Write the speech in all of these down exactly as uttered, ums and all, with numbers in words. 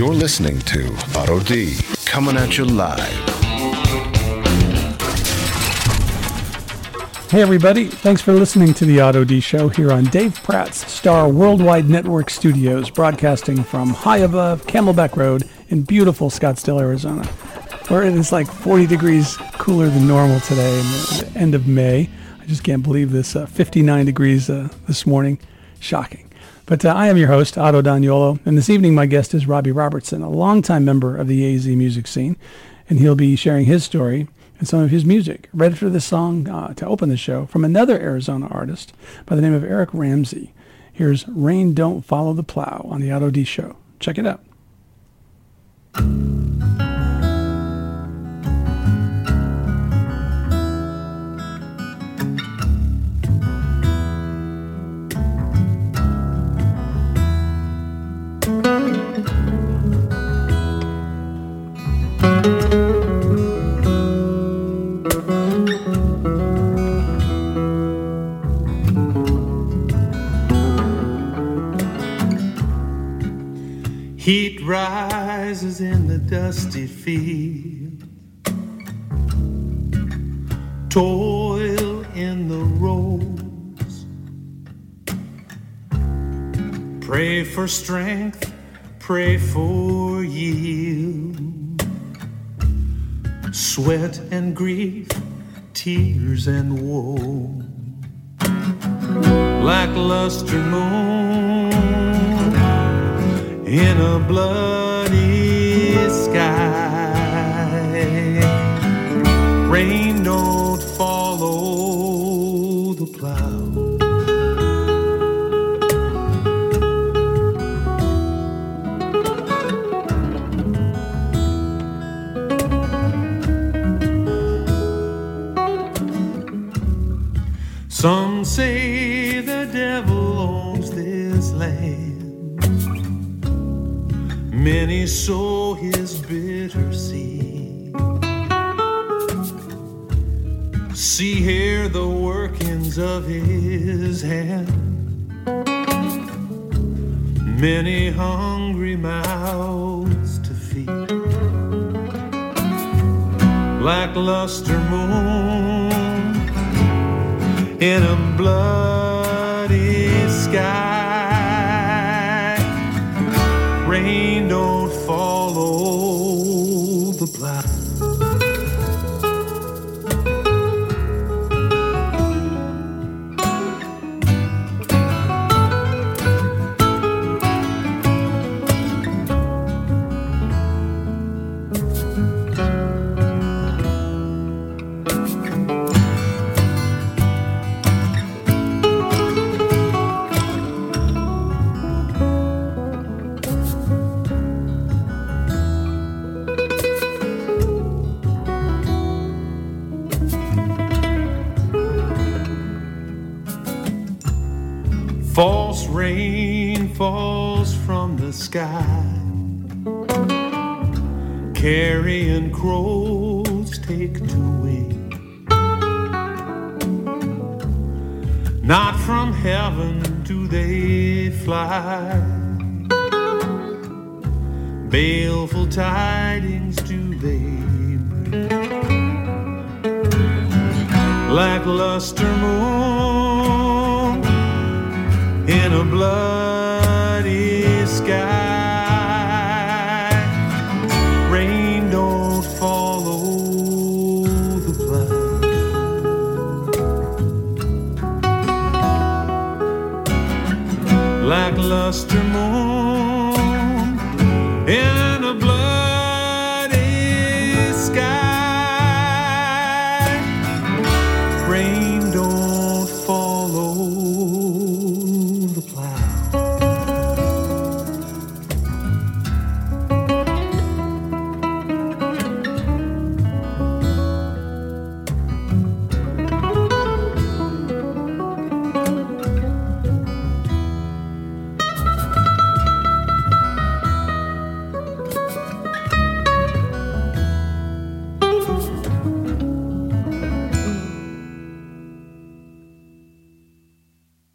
You're listening to Otto D, coming at you live. Hey everybody, thanks for listening to the Otto D Show here on Dave Pratt's Star Worldwide Network Studios, broadcasting from high above Camelback Road in beautiful Scottsdale, Arizona, where it is like forty degrees cooler than normal today in the end of May. I just can't believe this, uh, fifty-nine degrees uh, this morning. Shocking. But uh, I am your host, Otto Daniolo, and this evening my guest is Robbie Robertson, a longtime member of the A Z music scene, and he'll be sharing his story and some of his music. Read for this song uh, to open the show from another Arizona artist by the name of Eric Ramsey. Here's Rain Don't Follow the Plow on the Otto D Show. Check it out. Heat rises in the dusty field, toil in the roads, pray for strength, pray for yield, sweat and grief, tears and woe, lackluster moon in a bloody sky. Rain don't follow the plow. Some say the devil owns this land. Many sow his bitter seed. See here the workings of his hand. Many hungry mouths to feed. Lackluster moon in a bloody sky. Rain don't follow the plow. False rain falls from the sky, carrion crows take to wing. Not from heaven do they fly, baleful tidings do they bring. Lackluster moon in a bloody sky. Rain don't follow the plow. Lackluster moon in a bloody sky. Rain don't follow the plow.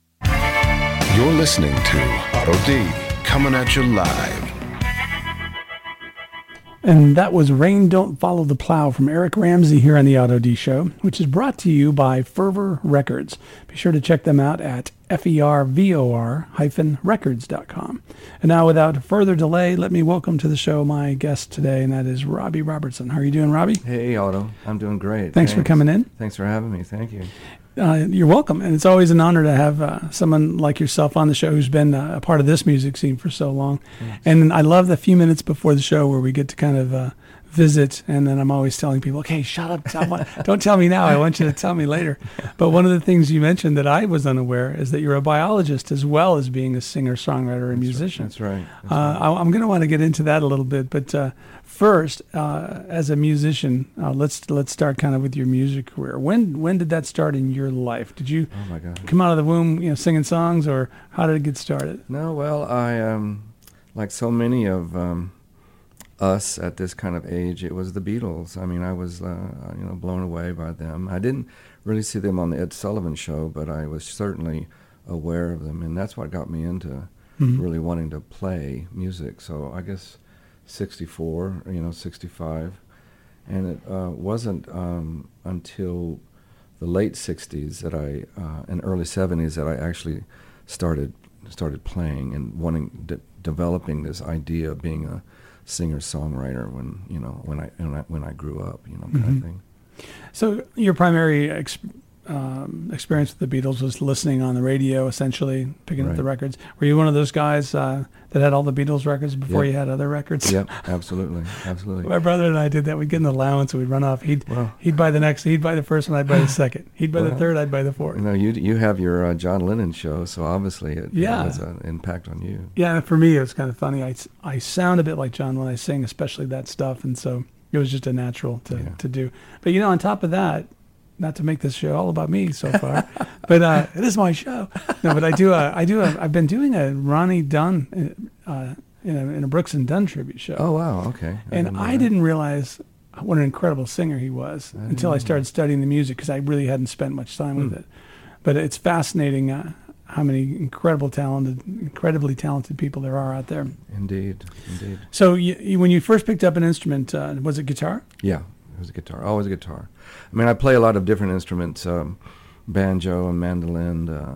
You're listening to Otto D, coming at you live. And that was Rain Don't Follow the Plow from Eric Ramsey here on the Otto D Show, which is brought to you by Fervor Records. Be sure to check them out at fervor records dot com. And now, without further delay, let me welcome to the show my guest today, and that is Robbie Robertson. How are you doing, Robbie? Hey, Otto. I'm doing great. Thanks, Thanks for coming in. Thanks for having me. Thank you. Uh, you're welcome. And it's always an honor to have uh, someone like yourself on the show who's been uh, a part of this music scene for so long. Yes. And I love the few minutes before the show where we get to kind of uh, visit, and then I'm always telling people, okay, shut up. Tell, don't tell me now. I want you to tell me later. But one of the things you mentioned that I was unaware is that you're a biologist as well as being a singer, songwriter, and musician. That's right. That's uh, right. I, I'm going to want to get into that a little bit. But uh, first, uh, as a musician, uh, let's let's start kind of with your music career. When when did that start in your life? Did you oh my God. come out of the womb, you know, singing songs, or how did it get started? No, well, I um, like so many of um, us at this kind of age, it was the Beatles. I mean, I was uh, you know blown away by them. I didn't really see them on the Ed Sullivan Show, but I was certainly aware of them, and that's what got me into mm-hmm. really wanting to play music. So I guess sixty-four, you know, sixty-five. And it uh, wasn't um, until the late sixties that I, uh, and early seventies, that I actually started started playing and wanting, de- developing this idea of being a singer-songwriter when, you know, when I when I, when I grew up, you know, kind mm-hmm. of thing. So your primary ex- um, experience with the Beatles was listening on the radio, essentially, picking Right. up the records. Were you one of those guys uh, that had all the Beatles records before Yep. you had other records? Yep, absolutely, absolutely. My brother and I did that. We'd get an allowance and we'd run off. He'd Well, he'd buy the next, he'd buy the first one, I'd buy the second. He'd buy the Well, third, I'd buy the fourth. you know, you you have your uh, John Lennon show, so obviously it, Yeah. it has an impact on you. Yeah, for me, it was kind of funny. I, I sound a bit like John when I sing, especially that stuff, and so it was just a natural to, Yeah. to do. But, you know, on top of that, not to make this show all about me so far, but uh, it is my show. No, but I do. A, I do. A, I've been doing a Ronnie Dunn uh, in, a, in a Brooks and Dunn tribute show. Oh wow, okay. I and didn't know I that. didn't realize what an incredible singer he was I until I didn't. started studying the music, because I really hadn't spent much time with Hmm. it. But it's fascinating uh, how many incredible talented, incredibly talented people there are out there. Indeed, indeed. So you, you, when you first picked up an instrument, uh, was it guitar? Yeah, it was a guitar. Always a guitar. I mean, I play a lot of different instruments, um, banjo and mandolin, uh,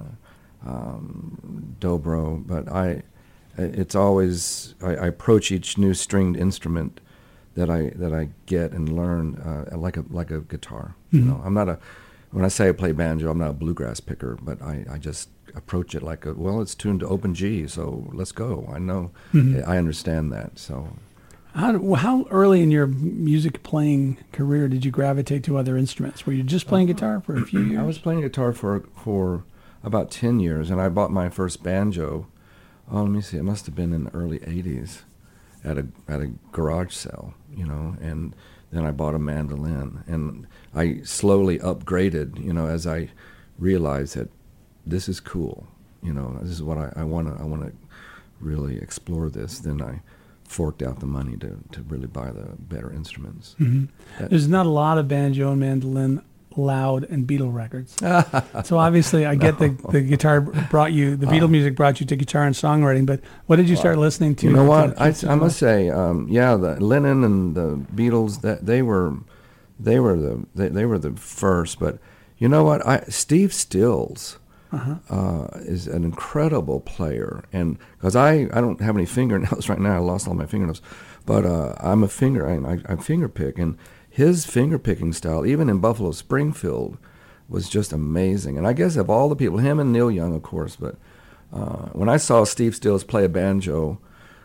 um, dobro. But I, it's always I, I approach each new stringed instrument that I that I get and learn uh, like a like a guitar. Mm-hmm. You know, I'm not a when I say I play banjo, I'm not a bluegrass picker, but I, I just approach it like a well, it's tuned to open G, so let's go. I know, Mm-hmm. I understand that. So. How, how early in your music playing career did you gravitate to other instruments? Were you just playing guitar for a few years? I was playing guitar for for about ten years, and I bought my first banjo. Oh, let me see. It must have been in the early eighties, at a at a garage sale, you know. And then I bought a mandolin, and I slowly upgraded, you know, as I realized that this is cool, you know. This is what I want to I want to really explore this. Then I forked out the money to, to really buy the better instruments. Mm-hmm. That- There's not a lot of banjo and mandolin loud and Beatle records. So obviously I get No. the, the guitar brought you, the Beatle music brought you to guitar and songwriting, but what did you start listening to? You know to- what? to- I, to- I must say, um, yeah, the Lennon and the Beatles, that they were, they were the they, they were the first. But you know what? I Steve Stills Uh-huh. uh, is an incredible player, and because I, I don't have any fingernails right now, I lost all my fingernails, but uh, I'm a finger I, I, I finger pick, and his finger picking style, even in Buffalo Springfield, was just amazing. And I guess of all the people, him and Neil Young, of course, but uh, when I saw Steve Stills play a banjo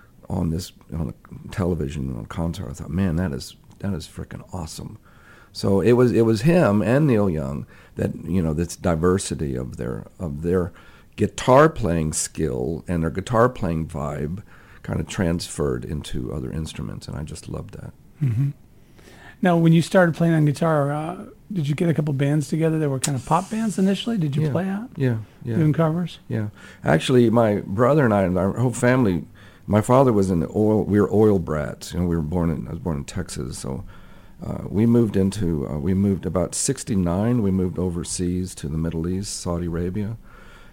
on this on a television on a concert, I thought, man, that is that is freaking awesome. So it was it was him and Neil Young that, you know, this diversity of their of their guitar playing skill and their guitar playing vibe kind of transferred into other instruments, and I just loved that. Mm-hmm. Now, when you started playing on guitar, uh, did you get a couple bands together that were kind of pop bands initially? Did you Yeah. play out Yeah, yeah, doing covers? yeah. Actually, my brother and I and our whole family. My father was in the oil. We were oil brats. You know, we were born in. I was born in Texas, so. Uh, we moved into, uh, we moved about sixty-nine, we moved overseas to the Middle East, Saudi Arabia,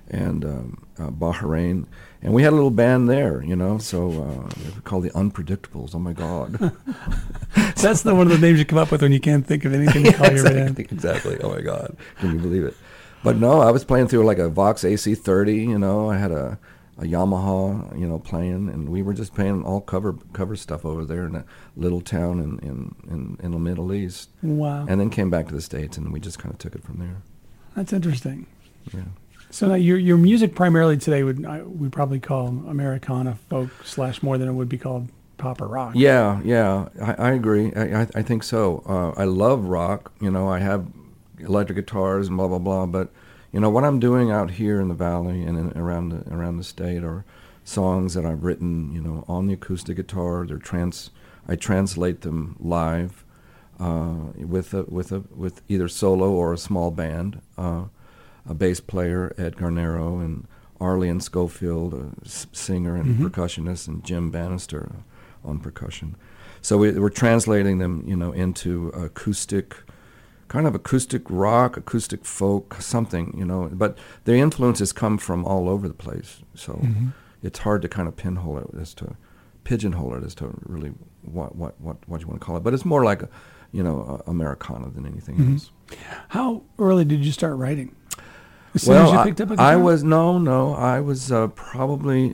and um, uh, Bahrain. And we had a little band there, you know, so uh, they were called the Unpredictables. Oh, my God. That's the one of the names you come up with when you can't think of anything to call yeah, your exactly, band. exactly. Oh, my God. Can you believe it? But no, I was playing through like a Vox A C thirty, you know. I had a, a Yamaha, you know, playing, and we were just playing all cover cover stuff over there in a little town in, in, in, in the Middle East. Wow. And then came back to the States, and we just kind of took it from there. That's interesting. Yeah. So now your your music primarily today would I would probably call Americana folk slash more than it would be called pop or rock. Yeah, yeah, I, I agree. I, I I think so. Uh, I love rock. You know, I have electric guitars and blah blah blah. But you know what I'm doing out here in the valley and in, around the around the state are songs that I've written. You know, on the acoustic guitar. They're trans. I translate them live uh, with a with a with either solo or a small band. Uh, a bass player, Ed Garnero, and Arlene Schofield, a s- singer and Mm-hmm. percussionist, and Jim Bannister uh, on percussion. So we, we're translating them, you know, into acoustic, kind of acoustic rock, acoustic folk, something, you know. But the influences come from all over the place. So Mm-hmm. it's hard to kind of pinhole it as to, pigeonhole it as to really what what what, what you want to call it. But it's more like, a, you know, a Americana than anything Mm-hmm. else. How early did you start writing? As soon Well, as you I, picked up a I guitar? was no, no. I was uh, probably,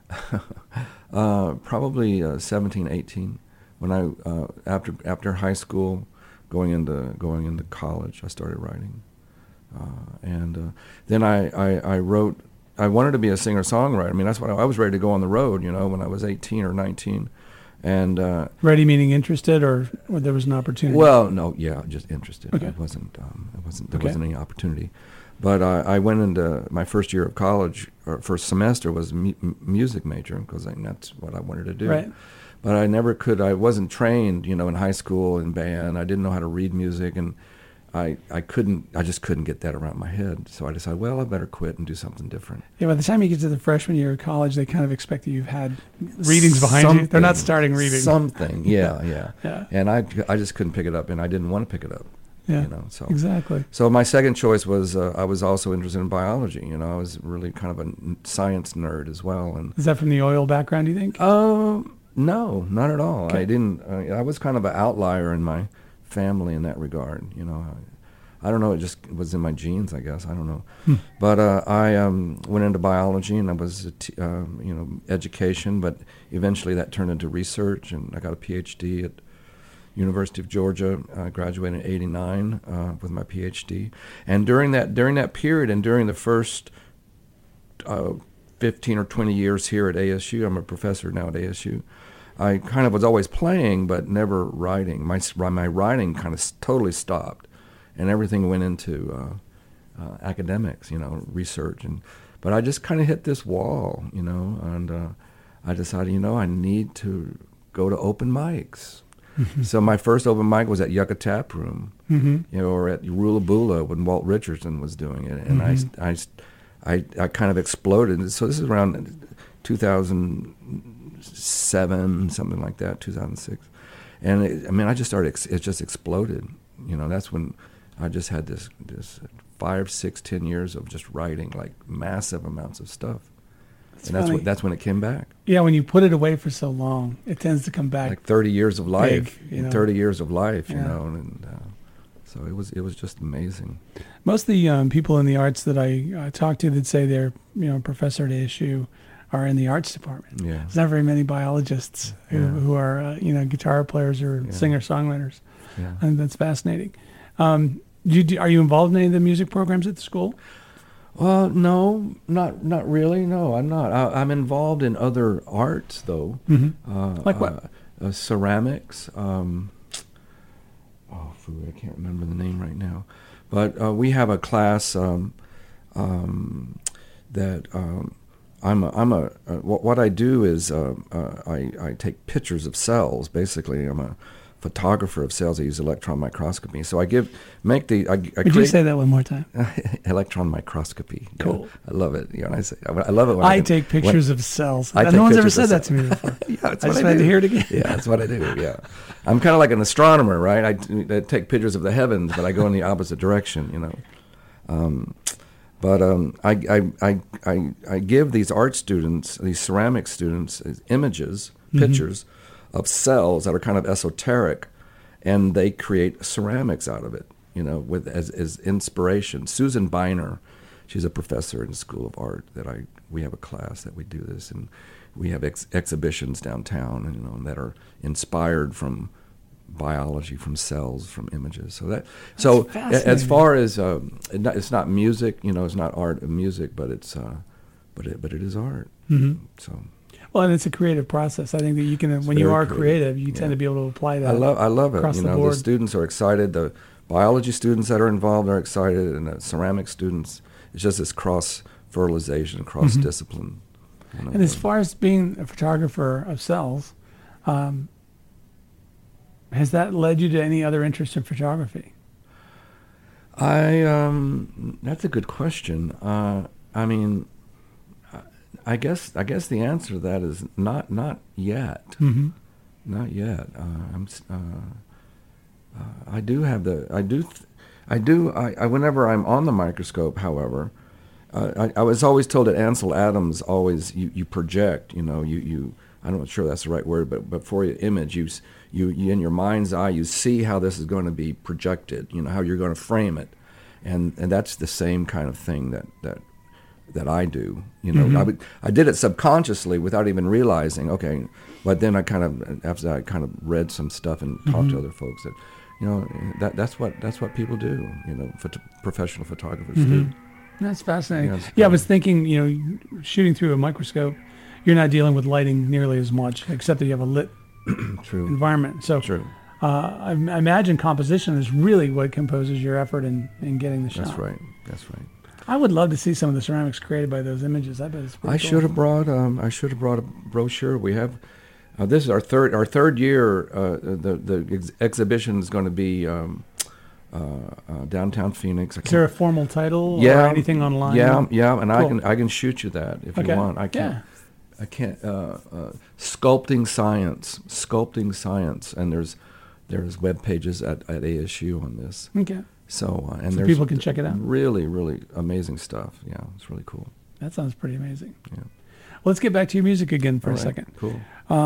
uh, probably uh, seventeen, eighteen when I uh, after after high school, going into going into college, I started writing, uh, and uh, then I, I I wrote. I wanted to be a singer songwriter. I mean, that's what I, I was ready to go on the road. You know, when I was eighteen or nineteen, and. Uh, Ready meaning interested, or, or there was an opportunity? Well, no, yeah, just interested. Okay. It wasn't. Um, it wasn't. There Okay. wasn't any opportunity. But I, I went into my first year of college, or first semester was mu- music major because that's what I wanted to do. Right. But I never could. I wasn't trained, you know, in high school in band. I didn't know how to read music, and I I couldn't. I just couldn't get that around my head. So I decided, well, I better quit and do something different. Yeah, by the time you get to the freshman year of college, they kind of expect that you've had readings behind you. They're not Something, starting reading. Something, yeah, yeah. Yeah. And I I just couldn't pick it up, and I didn't want to pick it up. Yeah, You know, so exactly. So my second choice was uh, I was also interested in biology. You know, I was really kind of a n- science nerd as well. And Is that from the oil background, do you think? um, no, not at all. Okay. I didn't. Uh, I was kind of an outlier in my family in that regard. You know, I, I don't know. It just was in my genes, I guess. I don't know. Hmm. But uh, I um, went into biology, and I was a t- uh, you know education. But eventually that turned into research, and I got a P H D at University of Georgia. I graduated in eighty-nine uh, with my P H D, and during that during that period, and during the first uh, fifteen or twenty years here at A S U, I'm a professor now at A S U. I kind of was always playing, but never writing. My my writing kind of totally stopped, and everything went into uh, uh, academics, you know, research, and but I just kind of hit this wall, you know, and uh, I decided, you know, I need to go to open mics. So my first open mic was at Yucca Tap Room, Mm-hmm. you know, or at Rula Bula when Walt Richardson was doing it, and Mhm. I, I, I, I kind of exploded. So this is around two thousand seven, something like that, two thousand six, and it, I mean, I just started. Ex- it just exploded. You know, that's when I just had this this five, six, ten years of just writing like massive amounts of stuff, That's and that's funny. what that's when it came back. Yeah, when you put it away for so long, it tends to come back. Like thirty years of life, Big, you know. thirty years of life, you Yeah. know, and uh, so it was it was just amazing. Most of the um, people in the arts that I uh, talk to that say they're, you know, a professor at A S U are in the arts department. Yeah, There's not very many biologists who, Yeah. who are, uh, you know, guitar players or Yeah. singer-songwriters. yeah. I think that's fascinating. Um, do you, do, are you involved in any of the music programs at the school? Well, no, not not really. No, I'm not. I, I'm involved in other arts, though. Mm-hmm. Uh, Like what? Uh, uh, ceramics. Um, oh, food, I can't remember the name right now. But uh, we have a class um, um, that um, I'm a, I'm a uh, what, what I do is uh, uh, I, I take pictures of cells. Basically, I'm a photographer of cells. I use electron microscopy. So I give make the I, I Would create you say that one more time? electron microscopy. Yeah, Cool. I love it. You know, and I say I love it when I can- take pictures of cells. I no take one's ever pictures of said that to cells. me before. yeah, that's I what just I had do. to hear it again. Yeah, that's what I do. Yeah, I'm kind of like an astronomer, right? I, I take pictures of the heavens, but I go in the opposite direction. You know, um, But um, I, I, I, I, I give these art students, these ceramic students, images, Mm-hmm. pictures of cells that are kind of esoteric, and they create ceramics out of it, you know, with as, as inspiration. Susan Beiner, she's a professor in the School of Art that I we have a class that we do this, and we have ex- exhibitions downtown, you know, that are inspired from biology, from cells, from images. So that That's so a- as fascinating. far as um, it not- it's not music, you know, it's not art and music, but it's uh, but it but it is art. Mm-hmm. So. Well, and it's a creative process. I think that you can, when you very are creative. creative, you Yeah. tend to be able to apply that. I love I love it. across You the know, the, board. students are excited. The biology students that are involved are excited, and the ceramic students. It's just this cross fertilization, cross discipline. You know, Mm-hmm. And as far as being a photographer of cells, um, has that led you to any other interest in photography? I um, that's a good question. Uh, I mean, I- I guess I guess the answer to that is not not yet. Mm-hmm. Not yet. Uh, I'm. s- Uh, uh, I do have the. I do. Th- I do. I, I. Whenever I'm on the microscope, however, uh, I, I was always told that Ansel Adams always you, you project. You know, you you. I'm not sure that's the right word, but before you image, you, s- you you in your mind's eye, you see how this is going to be projected. You know how you're going to frame it, and and that's the same kind of thing that that that I do. You know, I would, I did it subconsciously without even realizing. Okay, but then I kind of after that I kind of read some stuff and talked to other folks that, you know, that that's what that's what people do. You know, phot- professional photographers do. That's fascinating. Yeah, Yeah, it's I was thinking, you know, shooting through a microscope, you're not dealing with lighting nearly as much, except that you have a lit True. environment. So True. uh, I, I imagine composition is really what composes your effort in, in getting the shot. That's right. That's right. I would love to see some of the ceramics created by those images. I bet it's pretty I cool. should have brought um, I should have brought a brochure. We have uh, this is our third our third year. Uh, the the ex- exhibition is going to be um, uh, uh, downtown Phoenix. I Is there a can't- formal title yeah, or anything online? Yeah, yeah, and I Cool. can I can shoot you that if Okay. you want. I can't. Yeah. I can't. Uh, uh, sculpting science, sculpting science, and there's there's web pages at, at A S U on this. Okay. So uh, and So there's people can check it out. Really, really amazing stuff. Yeah, it's really cool. That sounds pretty amazing. Yeah. Well, let's get back to your music again for All a right, second. Cool.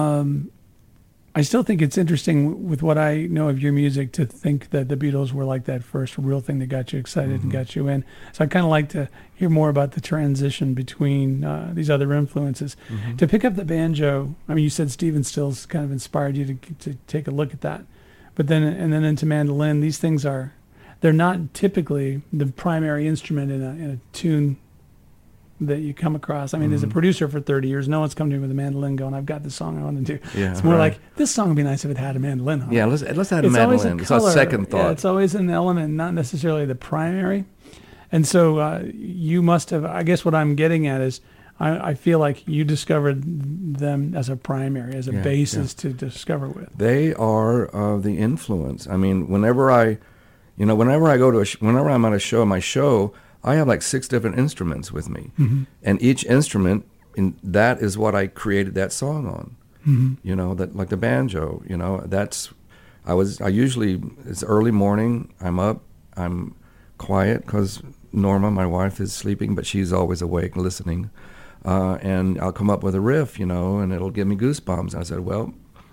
I still think it's interesting with what I know of your music to think that the Beatles were like that first real thing that got you excited and got you in. So I'd kind of like to hear more about the transition between uh, these other influences. To pick up the banjo, I mean, you said Stephen Stills kind of inspired you to, to take a look at that. But then, and then into mandolin, these things are, they're not typically the primary instrument in a, in a tune that you come across. I mean, as a producer for thirty years, no one's come to me with a mandolin going, I've got this song I want to do. Yeah, It's more right. like, this song would be nice if it had a mandolin on it. Yeah, let's let's add a It's always mandolin. a It's a color. second thought. Yeah, it's always an element, not necessarily the primary. And so uh, you must have, I guess what I'm getting at is, I, I feel like you discovered them as a primary, as a Yeah, basis to discover with. They are uh, the influence. I mean, whenever I, you know, whenever I go to a, sh- whenever I'm on a show, my show, I have like six different instruments with me, and each instrument, in that is what I created that song on. You know, that like the banjo. You know, that's I was I usually it's early morning. I'm up. I'm quiet because Norma, my wife, is sleeping, but she's always awake listening. Uh, and I'll come up with a riff, you know, and it'll give me goosebumps. And I said, well,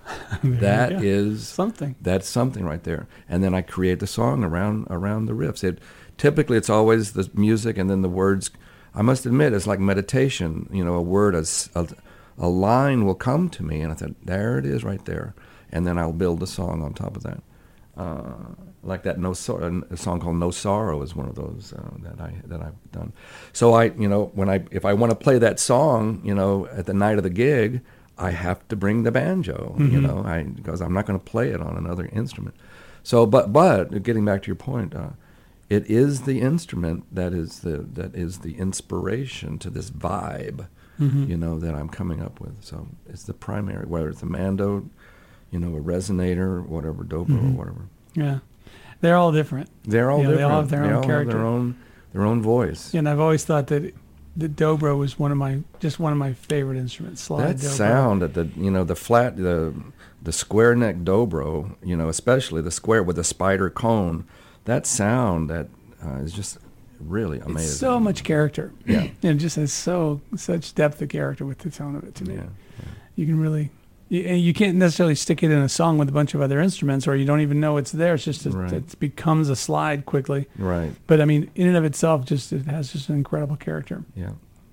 that go. is Something. That's something right there. And then I create the song around around the riffs. It typically it's always the music and then the words. I must admit, it's like meditation. You know, a word, a, s- a, a line will come to me, and I thought, there it is, right there. And then I'll build a song on top of that. Uh, like that, no Sor- a song called "No Sorrow" is one of those uh, that I that I've done. So I, you know, when I if I want to play that song, you know, at the night of the gig, I have to bring the banjo, you know, I because I'm not going to play it on another instrument. So, but but getting back to your point, uh, it is the instrument that is the that is the inspiration to this vibe, you know, that I'm coming up with. So it's the primary, whether it's a mando, you know, a resonator, whatever, dobro, or whatever. Yeah. They're all different. They're all Yeah, different. they all have their They own all character. have their own their own voice. And I've always thought that the dobro was one of my, just one of my favorite instruments. Slide That dobro. sound at the you know the flat the the square neck dobro, you know, especially the square with the spider cone, that sound that uh, is just really amazing. It's so much character. Yeah. It just has so such depth of character with the tone of it to me. Yeah, yeah. You can really, you, and you can't necessarily stick it in a song with a bunch of other instruments, or you don't even know it's there. It's just a, Right. it becomes a slide quickly. Right. But I mean, in and of itself, just it has just an incredible character. Yeah.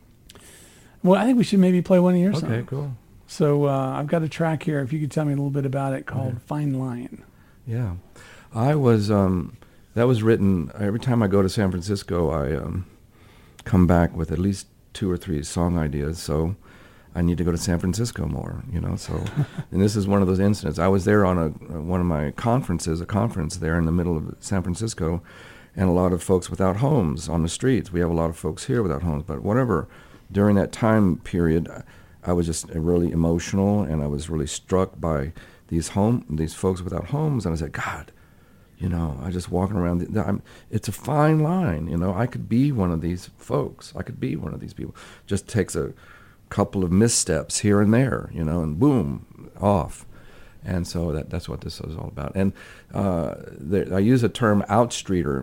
Well, I think we should maybe play one of your songs. Okay, cool. So uh, I've got a track here. If you could tell me a little bit about it, called Okay. "Fine Line." Yeah. I was, um, that was written, every time I go to San Francisco, I um, come back with at least two or three song ideas. So I need to go to San Francisco more, you know. So, and this is one of those incidents. I was there on a one of my conferences, a conference there in the middle of San Francisco, and a lot of folks without homes on the streets. We have a lot of folks here without homes, but whatever. During that time period, I was just really emotional, and I was really struck by these home these folks without homes, and I said, God, you know, I just walking around. The, I'm, it's a fine line, you know. I could be one of these folks. I could be one of these people. Just takes a couple of missteps here and there, you know, and boom, off. And so that that's what this is all about. And uh, there, I use a term outstreeter,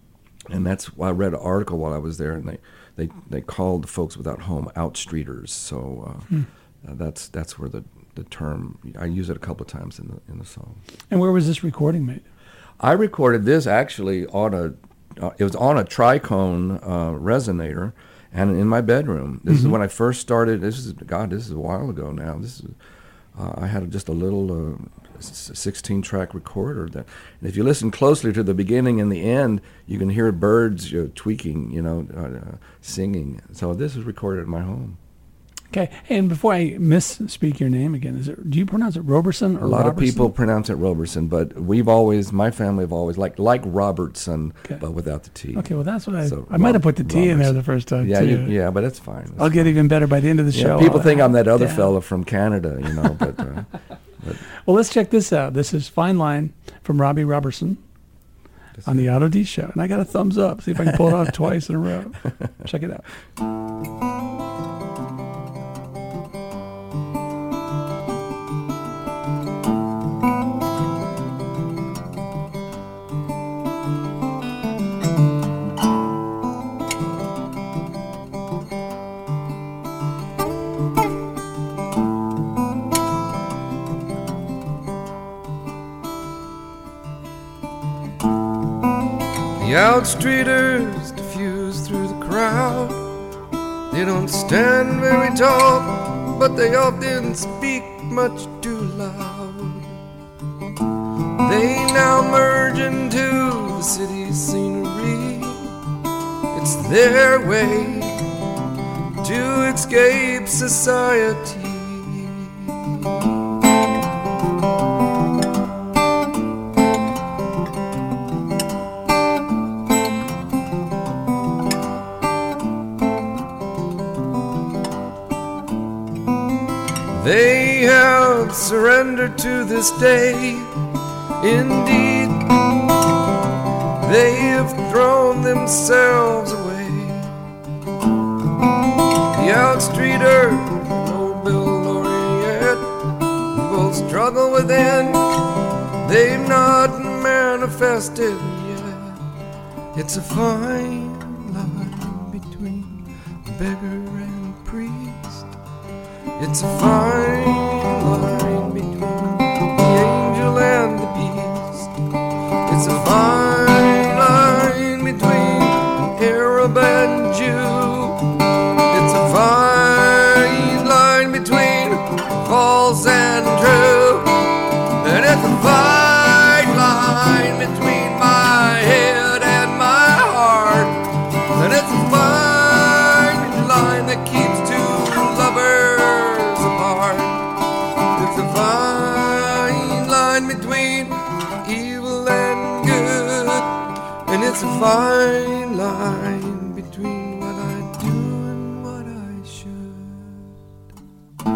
and that's why I read an article while I was there, and they they, they called the folks without home outstreeters. So uh, Hmm. uh, that's that's where the, the term, I use it a couple of times in the in the song. And where was this recording made? I recorded this actually on a, uh, it was on a tricone uh, resonator, and in my bedroom. This Mm-hmm. is when I first started. This is God. This is a while ago now. This is, uh, I had just a little uh, sixteen-track recorder. That, and if you listen closely to the beginning and the end, you can hear birds uh, tweaking, you know, uh, uh, singing. So this was recorded at my home. Okay. And before I misspeak your name again, is it? Do you pronounce it Roberson or A lot Robertson? of people pronounce it Roberson, but we've always, my family have always like like Robertson, Okay. but without the T. Okay. Well, that's what I. So, I might have Rob- put the T in there Robertson. the first time Yeah, too. you, yeah, but that's fine. That's I'll get fine. even better by the end of the Yeah, show. people I'll think I'm that other down. fella from Canada, you know, but, uh, but Well, let's check this out. This is "Fine Line" from Robbie Robertson on the Auto D Show, and I got a thumbs up. See if I can pull it off twice in a row. Check it out. The outstreeters diffuse through the crowd. They don't stand very tall, but they often speak much too loud. They now merge into the city's scenery. It's their way to escape society. They have surrendered to this day. Indeed, they have thrown themselves away. The outstreeter, Nobel laureate, we both struggle within. They've not manifested yet. It's a fine line between beggar and priest. It's a fine line between the angel and the beast. It's a fine line between Arab and Jew. It's a fine line between false and true. And it's a fine line between my head and my heart. And it's a fine line that keeps two lovers apart. It's a fine line between evil and good, and it's a fine line between what I do and what I should.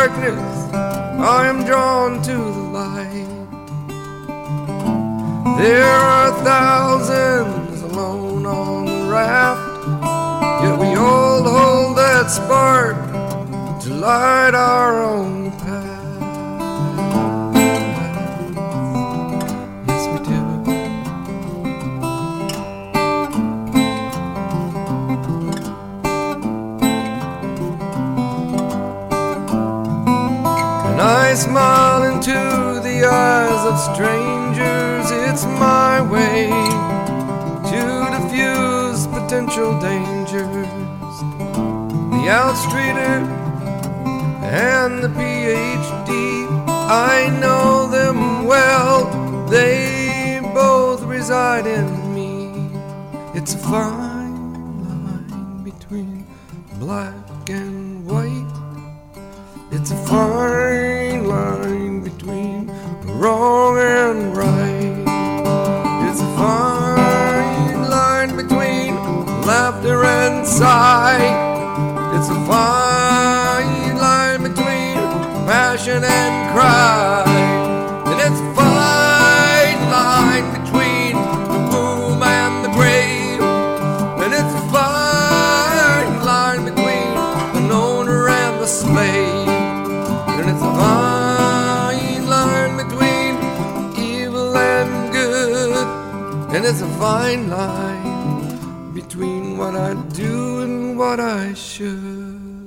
darkness, I am drawn to the light. There are thousands alone on the raft, yet we all hold that spark to light our own path. Yes, we do. And I smile into the eyes of strangers. It's my way to diffuse potential dangers. The outstreeter and the P H D, I know them well. They both reside in me. It's a fine line between black and white. It's a fine line between wrong and right. It's a fine line between laughter and sigh. It's a fine line between passion and cry. And it's a fine line between the womb and the grave. And it's a fine line between the owner and the slave. And it's a fine line between evil and good. And it's a fine line between what I do and what I should.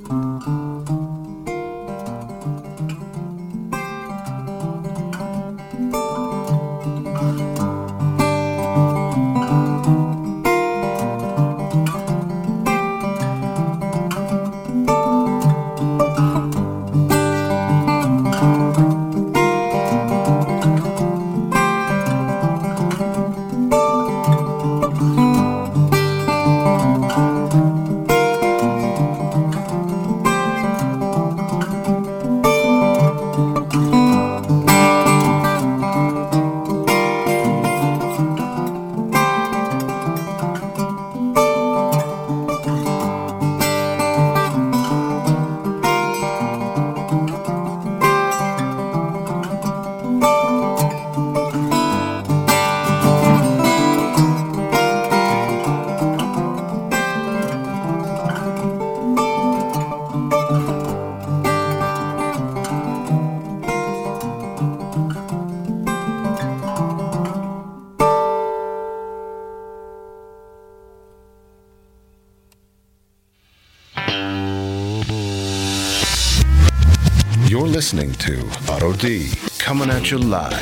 You're listening to Otto D, coming at you live.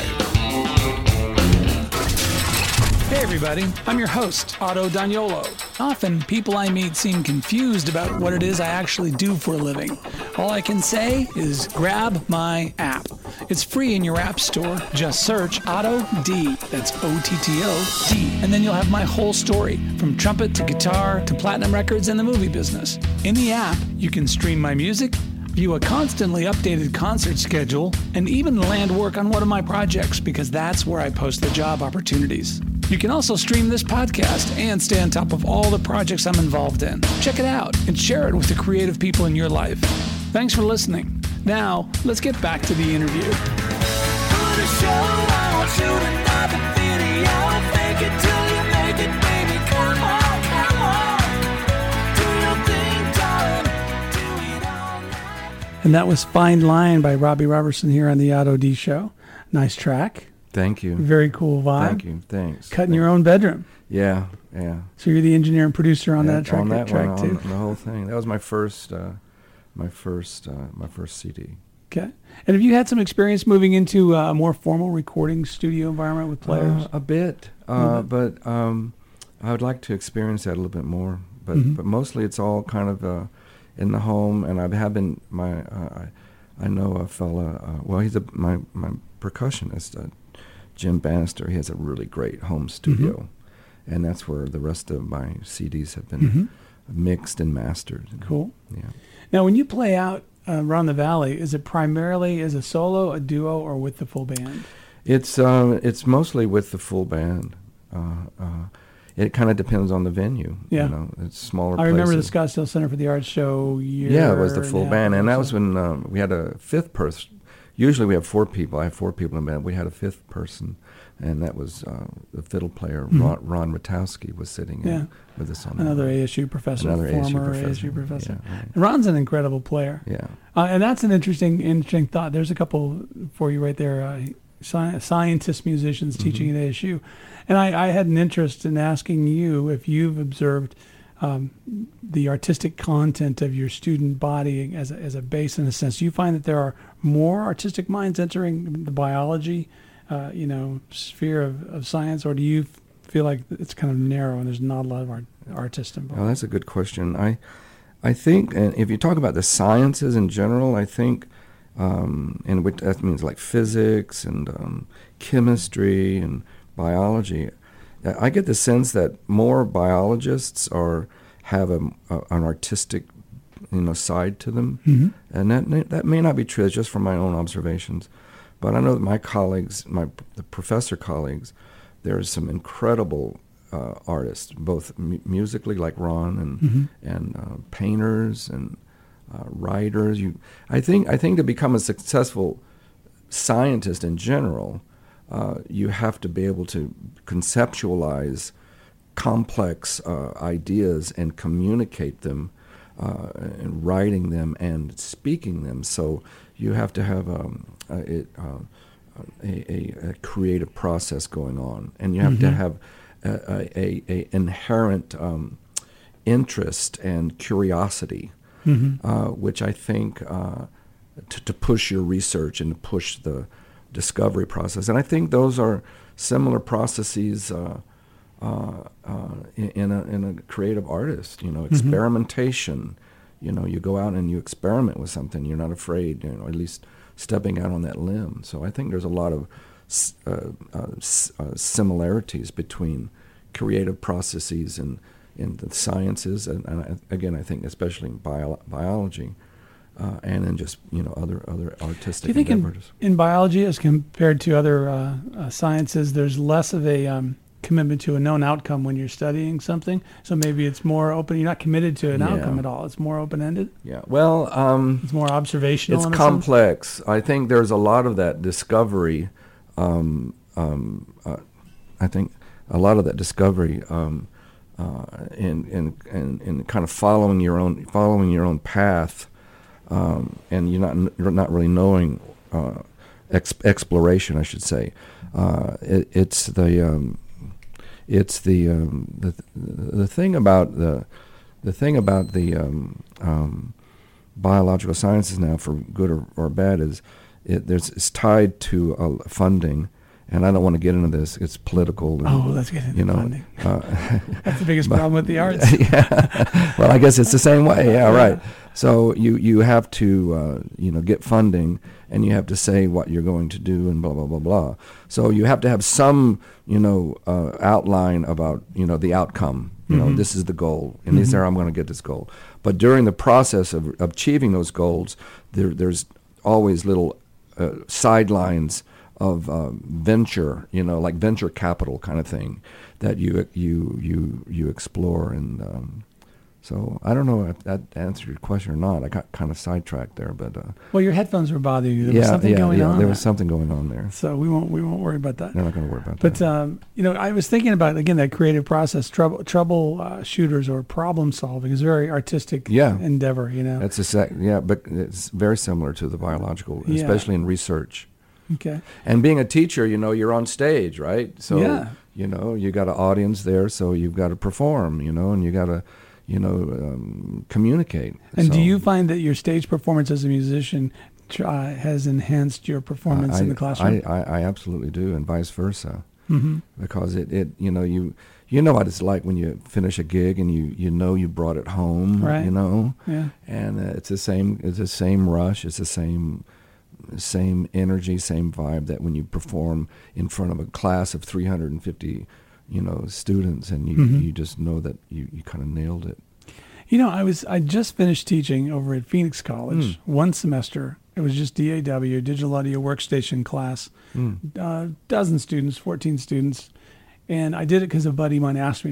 Hey everybody, I'm your host, Otto Daniolo. Often, people I meet seem confused about what it is I actually do for a living. All I can say is grab my app. It's free in your app store. Just search Otto D, that's O T T O D, and then you'll have my whole story, from trumpet to guitar to platinum records and the movie business. In the app, you can stream my music, view a constantly updated concert schedule, and even land work on one of my projects, because that's where I post the job opportunities. You can also stream this podcast and stay on top of all the projects I'm involved in. Check it out and share it with the creative people in your life. Thanks for listening. Now, let's get back to the interview. And that was Fine Line by Robbie Robertson here on the Otto D Show. Nice track. Thank you. Very cool vibe. Thank you. Thanks. Cut in Thanks. your own bedroom. Yeah, yeah. So you're the engineer and producer on yeah, that track, on that track one, too. on the whole thing. That was my first, uh, my first, uh, my first C D. Okay. And have you had some experience moving into a more formal recording studio environment with players? Uh, a bit, uh, bit. but um, I would like to experience that a little bit more. But Mm-hmm. but mostly it's all kind of uh, in the home, and I have been my. Uh, I, I know a fella. Uh, well, he's a my my percussionist, uh, Jim Bannister. He has a really great home studio, mm-hmm. and that's where the rest of my C Ds have been mm-hmm. mixed and mastered. Cool. Yeah. Now, when you play out uh, around the valley, is it primarily as a solo, a duo, or with the full band? It's uh, it's mostly with the full band. Uh, uh, it kind of depends on the venue. Yeah. You know, it's smaller I remember the places. Scottsdale Center for the Arts show year. Yeah, it was the full and a band. half And or that was so. when um, we had a fifth person. Usually we have four people. I have four people in the band. We had a fifth person, and that was uh, the fiddle player, Mhm. Ron, Ron Matowski, was sitting Yeah. in with us on that. Another A S U professor, Another A S U former professor. A S U professor. Yeah, right. Ron's an incredible player. Yeah. Uh, and that's an interesting, interesting thought. There's a couple for you right there. Uh, sci- scientists, musicians Mm-hmm. teaching at A S U, and I, I had an interest in asking you if you've observed um, the artistic content of your student body as a, as a base in a sense. Do you find that there are more artistic minds entering the biology, uh, you know, sphere of, of science, or do you f- feel like it's kind of narrow and there's not a lot of art, artists involved? Oh, that's a good question. I, I think, and if you talk about the sciences in general, I think, um, and which, that means like physics and um, chemistry and biology. I get the sense that more biologists are have a, a, an artistic, you know, side to them, Mhm. and that that may not be true. It's just from my own observations, but I know that my colleagues, my the professor colleagues, there's some incredible uh, artists, both mu- musically like Ron and Mhm. and uh, painters and uh, writers. You, I think I think to become a successful scientist in general, uh, you have to be able to conceptualize complex uh, ideas and communicate them, uh, and writing them and speaking them. So you have to have um, a, it, uh, a, a, a creative process going on, and you have Mhm. to have a, a, a, a inherent um, interest and curiosity, Mhm. uh, which I think uh, to, to push your research and to push the discovery process. And I think those are similar processes uh, uh, uh, in, in, a, in a creative artist. You know, experimentation. You know, you go out and you experiment with something. You're not afraid, you know, at least stepping out on that limb. So I think there's a lot of s- uh, uh, s- uh, similarities between creative processes and in the sciences, and, and I, again, I think especially in bio- biology, uh, and in just you know other other artistic Do you think in, endeavors. in biology, as compared to other uh, uh, sciences, there's less of a um, commitment to a known outcome when you're studying something? So maybe it's more open. You're not committed to an Yeah. outcome at all. It's more open-ended. Yeah, well, um, It's more observational. it's in a complex. I think there's a lot of that discovery. Um, um, uh, I think a lot of that discovery um, uh, in, in in in kind of following your own following your own path, um, and you're not you're not really knowing uh, ex- exploration, I should say. Uh, it, it's the um, it's the um, the the thing about the the thing about the um, um, biological sciences now, for good or, or bad, is it there's it's tied to uh, funding, and I don't want to get into this. It's political. And, Oh, let's get into you know, funding. Uh, That's the biggest problem with the arts. yeah. Well, I guess it's the same way. Yeah, right. So you you have to uh, you know get funding, and you have to say what you're going to do, and blah blah blah blah. So you have to have some you know uh, outline about you know the outcome. You know, Mhm. this is the goal, and this is Mhm. how I'm going to get this goal. But during the process of, of achieving those goals, there, there's always little uh, sidelines of um, venture, you know, like venture capital kind of thing that you you you you explore. And um, so I don't know if that answered your question or not. I got kind of sidetracked there, but uh, Well, your headphones were bothering you. There yeah, was something yeah, going yeah, on. there was something going on there. So we won't we won't worry about that. They're not going to worry about But that. um, you know, I was thinking about again that creative process, trouble trouble uh, shooters or problem solving is a very artistic Yeah. endeavor. You know. That's a sec- yeah, but it's very similar to the biological, Yeah. especially in research. Okay. And being a teacher, you know, you're on stage, right? So, Yeah. you know, you got an audience there, so you've got to perform, you know, and you got to, you know, um, communicate. And So do you find that your stage performance as a musician tr- uh, has enhanced your performance I, in the classroom? I, I, I absolutely do, and vice versa, mm-hmm. because it, it, you know, you, you know what it's like when you finish a gig and you, you know you brought it home, Right. you know, Yeah. and uh, it's the same, it's the same rush, it's the same. Same energy, same vibe that when you perform in front of a class of three hundred fifty, you know, students, and you, Mhm. you just know that you, you kind of nailed it. You know, I was I just finished teaching over at Phoenix College Hmm. one semester. It was just D A W, Digital Audio Workstation class. Mm. Uh, dozen students, fourteen students, and I did it because a buddy of mine asked me to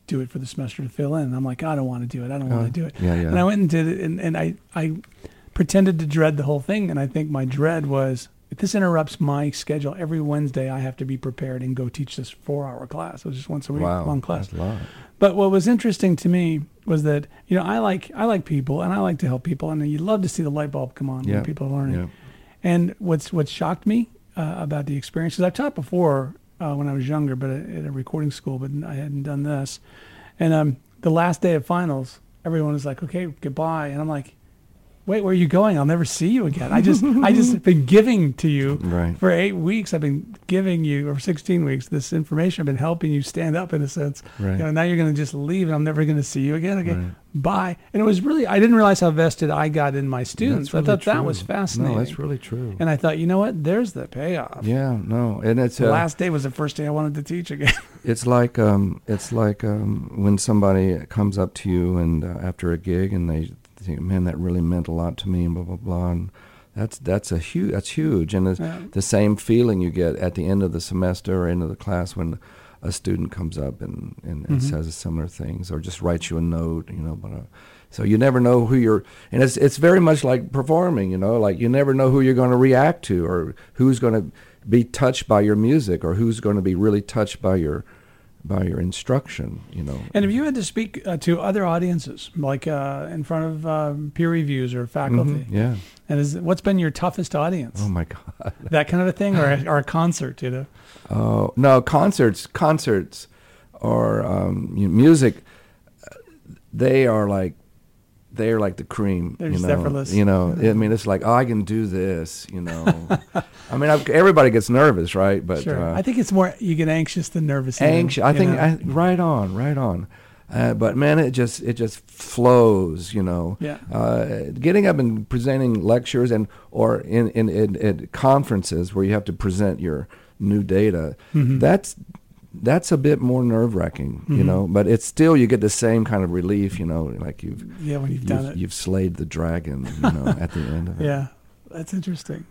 do it for the semester to fill in. And I'm like, I don't want to do it. I don't want to do it. Yeah, yeah. And I went and did it, and, and I, I pretended to dread the whole thing. And I think my dread was, if this interrupts my schedule, every Wednesday I have to be prepared and go teach this four-hour class. It was just once a week, Wow, long class. that's a lot. But what was interesting to me was that, you know, I like I like people, and I like to help people, and you love to see the light bulb come on Yeah, when people are learning. yeah. And what's what shocked me uh, about the experience, because I've taught before uh, when I was younger, but at, at a recording school, but I hadn't done this. And um, the last day of finals, everyone was like, "Okay, goodbye," and I'm like, wait, where are you going? I'll never see you again. I just, I just have been giving to you Right. for eight weeks. I've been giving you, or sixteen weeks, this information. I've been helping you stand up in a sense. Right. You know, now you're going to just leave, and I'm never going to see you again. Okay, Right. bye. And it was really, I didn't realize how vested I got in my students. That's really I thought that true. was fascinating. No, that's really true. And I thought, you know what? There's the payoff. Yeah, no, and it's The uh, last day was the first day I wanted to teach again. It's like um, it's like um, when somebody comes up to you and uh, after a gig and they think, man, that really meant a lot to me, and blah blah blah. And that's that's a huge that's huge, and it's Yeah. the same feeling you get at the end of the semester or end of the class when a student comes up and, and, and Mhm. says similar things or just writes you a note, you know. But uh, so you never know who you're, and it's it's very much like performing, you know, like you never know who you're going to react to or who's going to be touched by your music or who's going to be really touched by your by your instruction, you know. And if you had to speak uh, to other audiences, like uh, in front of um, peer reviews or faculty, Mhm, yeah. and is what's been your toughest audience? Oh my God. That kind of a thing, or a, or a concert, you know? Oh no, concerts, concerts, or um, you know, music. uh, They are like, they are like the cream. They're you just know. effortless. You know, I mean, it's like, oh, I can do this. You know, I mean, I've, everybody gets nervous, right? But Sure. uh, I think it's more you get anxious than nervous. even, anxious. I you think know? I, right on, right on. Uh, but man, it just it just flows, you know. Yeah. Uh, getting up and presenting lectures and or in in, in in conferences where you have to present your new data. Mhm. That's that's a bit more nerve wracking, you Mhm. know. But it's still you get the same kind of relief, you know, like you've Yeah, when you've done you've, it. you've slayed the dragon, you know, at the end of it. Yeah, that's interesting.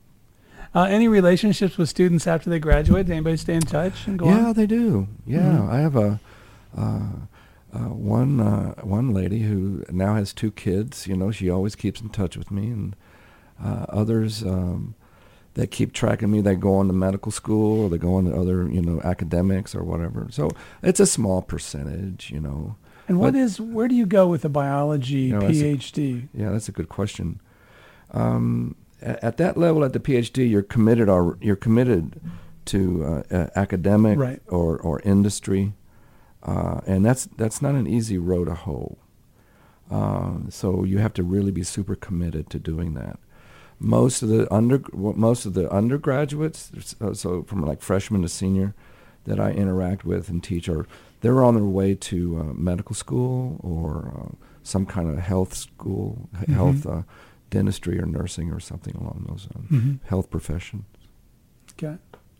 Uh, any relationships with students after they graduate? Did anybody stay in touch and go Yeah, on? they do. Yeah, Mhm. I have a uh, uh, one uh, one lady who now has two kids. You know, she always keeps in touch with me, and uh, others um, that keep track of me. They go on to medical school, or they go on to other, you know, academics or whatever. So it's a small percentage, you know. And what But- is? Where do you go with a biology You know, that's a- PhD? Yeah, that's a good question. Um, at, at that level, at the PhD, you're committed. Or you're committed to uh, uh, academic Right. or, or industry, uh, and that's that's not an easy row to hoe. Uh, so you have to really be super committed to doing that. Most of the under most of the undergraduates, uh, so from like freshman to senior, that I interact with and teach, are they're on their way to uh, medical school or uh, some kind of health school, h- Mhm. health uh, dentistry or nursing or something along those um, Mhm. health professions. Okay,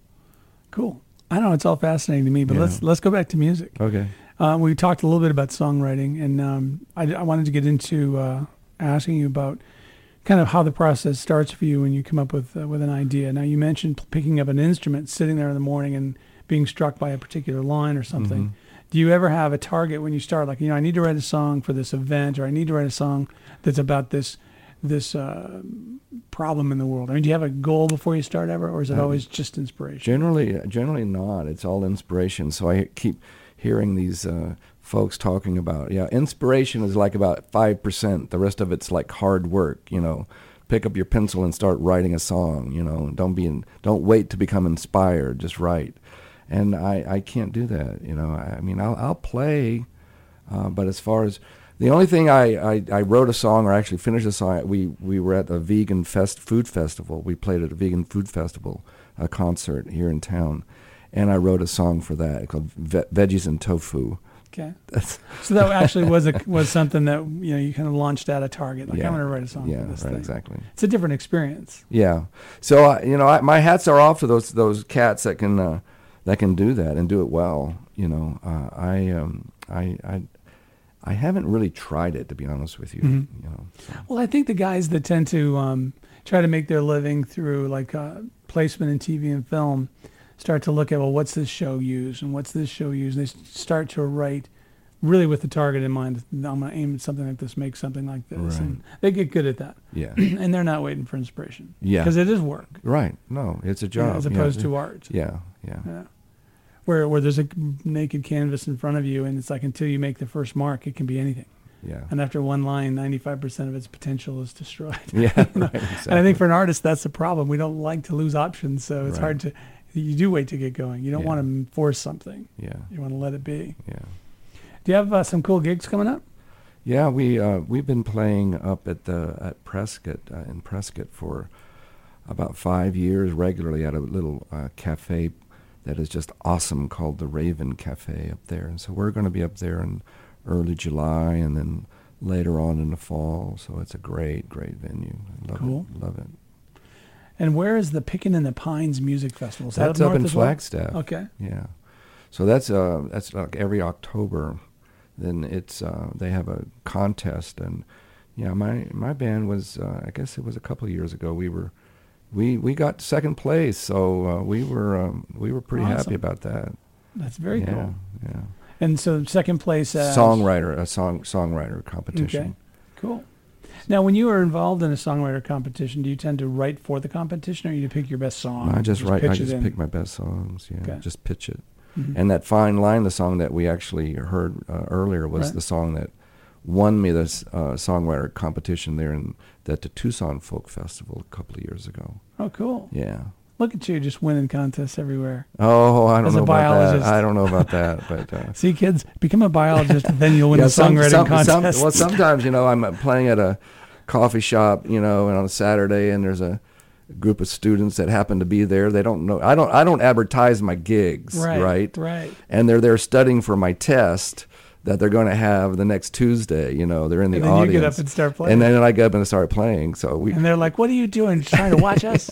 cool. I know it's all fascinating to me, but Yeah. let's let's go back to music. Okay. Uh, we talked a little bit about songwriting, and um, I, I wanted to get into uh, asking you about kind of how the process starts for you when you come up with uh, with an idea. Now, you mentioned p- picking up an instrument, sitting there in the morning, and being struck by a particular line or something. Mhm. Do you ever have a target when you start, like, you know, I need to write a song for this event, or I need to write a song that's about this this uh, problem in the world? I mean, do you have a goal before you start ever, or is it Uh, always just inspiration? Generally, generally not. It's all inspiration. So I keep hearing these uh, folks talking about, yeah, inspiration is like about five percent. The rest of it's like hard work, you know. Pick up your pencil and start writing a song, you know. Don't be in, don't wait to become inspired. Just write. And I, I can't do that, you know. I, I mean, I'll, I'll play, uh, but as far as the only thing I, I, I wrote a song or actually finished a song, we, we were at a vegan fest food festival. We played at a vegan food festival, a concert here in town, and I wrote a song for that called Ve- Veggies and Tofu. Okay. That's, So that actually was a was something that, you know, you kind of launched at a target. Like, Yeah. I'm going to write a song yeah, for this right, thing. exactly. It's a different experience. Yeah. So uh, you know, I, my hats are off to those those cats that can uh, that can do that and do it well. You know, uh, I um I I I haven't really tried it, to be honest with you. Mhm. You know. so. Well, I think the guys that tend to um, try to make their living through like uh, placement in T V and film start to look at, well, what's this show use and what's this show use? And they s- start to write really with the target in mind. I'm going to aim at something like this, make something like this. Right. And they get good at that. Yeah. And they're not waiting for inspiration. Yeah. Because it is work. Right. No, it's a you know, job. as opposed yeah. to art. Yeah, yeah. Yeah. Where where there's a naked canvas in front of you, and it's like until you make the first mark, it can be anything. Yeah. And after one line, ninety-five percent of its potential is destroyed. Yeah. You know? Right, exactly. And I think for an artist, that's the problem. We don't like to lose options, so it's Right. hard to. You do wait to get going. You don't Yeah. want to force something. Yeah. You want to let it be. Yeah. Do you have uh, some cool gigs coming up? Yeah, we uh, we've been playing up at the at Prescott uh, in Prescott for about five years regularly at a little uh, cafe that is just awesome called the Raven Cafe up there. And so we're going to be up there in early July and then later on in the fall. So it's a great, great venue. I love Cool. it. Love it. And where is the Pickin' in the Pines Music Festival? Is that That's up, up north in as well? Flagstaff. Okay. Yeah. So that's uh that's like every October. Then it's uh they have a contest, and yeah, my my band was uh, I guess it was a couple of years ago. We were we we got second place, so uh, we were um, we were pretty Awesome. happy about that. That's very yeah, cool. Yeah. And so second place as... Songwriter, a song songwriter competition. Okay. Cool. Now, when you are involved in a songwriter competition, do you tend to write for the competition, or you pick your best song? I just write. pitch I it just in? pick my best songs. Yeah, Okay. just pitch it. Mhm. And that fine line, the song that we actually heard uh, earlier, was Right. the song that won me this uh, songwriter competition there in at the Tucson Folk Festival a couple of years ago. Oh, cool. Yeah. Look at you, just winning contests everywhere. Oh, I don't As a know about biologist. that. I don't know about that, but uh, See, kids, become a biologist, and then you'll win yeah, the some- songwriting some- some- contest. well, sometimes you know I'm uh, playing at a coffee shop, you know, and on a Saturday, and there's a group of students that happen to be there. They don't know. I don't. I don't advertise my gigs, right, right? right. And they're there studying for my test that they're going to have the next Tuesday. You know, they're in the And then audience. you get up and start playing. And then I get up and start playing. So we And they're like, "What are you doing? Trying to watch us?"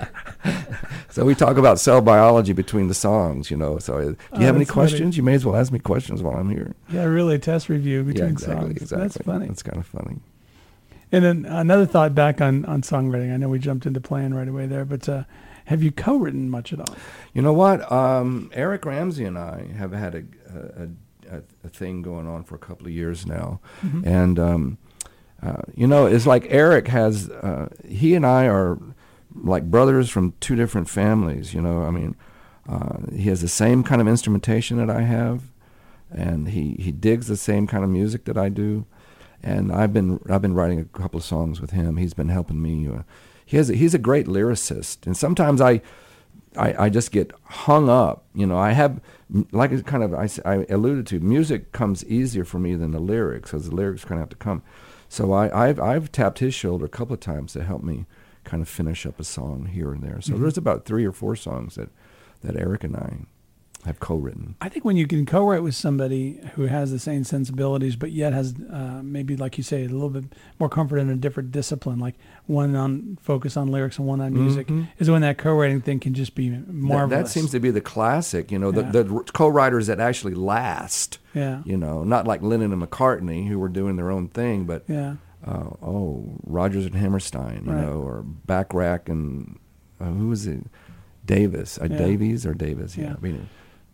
so we talk about cell biology between the songs. You know. So uh, do you Oh, have any that's funny. questions? You may as well ask me questions while I'm here. Yeah, really, test review between yeah, exactly, songs. exactly. That's funny. That's kind of funny. And then another thought back on, on songwriting. I know we jumped into playing right away there, but uh, have you co-written much at all? You know what? Um, Eric Ramsey and I have had a, a, a, a thing going on for a couple of years now. Mhm. And, um, uh, you know, it's like Eric has, uh, he and I are like brothers from two different families, you know. I mean, uh, he has the same kind of instrumentation that I have, and he, he digs the same kind of music that I do. And I've been I've been writing a couple of songs with him. He's been helping me. Uh, he has a, he's a great lyricist, and sometimes I, I I just get hung up. You know, I have like it kind of I, s- I alluded to. Music comes easier for me than the lyrics, because the lyrics kind of have to come. So I I've I've tapped his shoulder a couple of times to help me kind of finish up a song here and there. So Mhm. there's about three or four songs that that Eric and I have co-written. I think when you can co-write with somebody who has the same sensibilities, but yet has uh, maybe, like you say, a little bit more comfort in a different discipline, like one on focus on lyrics and one on music, Mhm. is when that co-writing thing can just be That, marvelous. that seems to be the classic, you know, Yeah. the, the co-writers that actually last. yeah, You know, not like Lennon and McCartney, who were doing their own thing, but yeah, uh, oh, Rodgers and Hammerstein, you Right. know, or Backrack and uh, who was it? Davis, uh, Yeah. Davies or Davis? Yeah, Yeah. I mean,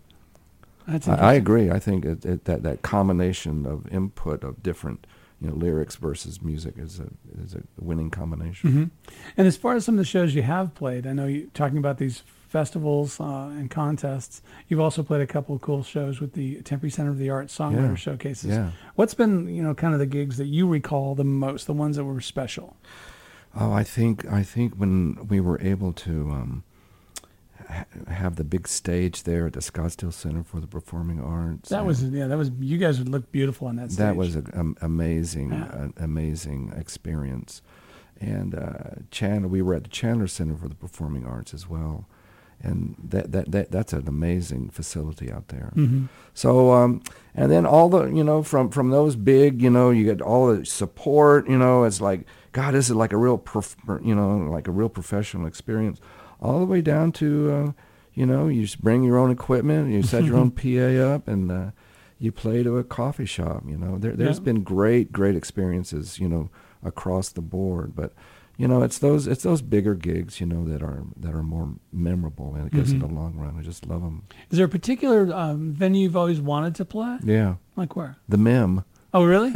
that's I, I interesting. agree. I think it, it, that that combination of input of different, you know, lyrics versus music is a is a winning combination. Mhm. And as far as some of the shows you have played, I know you talking about these festivals uh, and contests. You've also played a couple of cool shows with the Tempe Center of the Arts Songwriter Yeah. Showcases. Yeah. What's been, you know, kind of the gigs that you recall the most, the ones that were special? Oh, I think I think when we were able to um, ha- have the big stage there at the Scottsdale Center for the Performing Arts. That and was, yeah, that was, you guys would look beautiful on that stage. that was an amazing, Yeah. an amazing experience. And uh, Chandler, we were at the Chandler Center for the Performing Arts as well, and that that, that that's an amazing facility out there. Mhm. So, um, and then all the, you know, from, from those big, you know, you get all the support, you know, it's like, God, this is like a real, prof- you know, like a real professional experience, all the way down to, uh, you know, you just bring your own equipment, you set your own P A up, and uh, you play to a coffee shop, you know. There, there's Yeah. been great, great experiences, you know, across the board. But, you know, it's those it's those bigger gigs, you know, that are that are more memorable, and I guess Mhm. in the long run, I just love them. Is there a particular um, venue you've always wanted to play? Yeah, Like where? the Mim. Oh, really?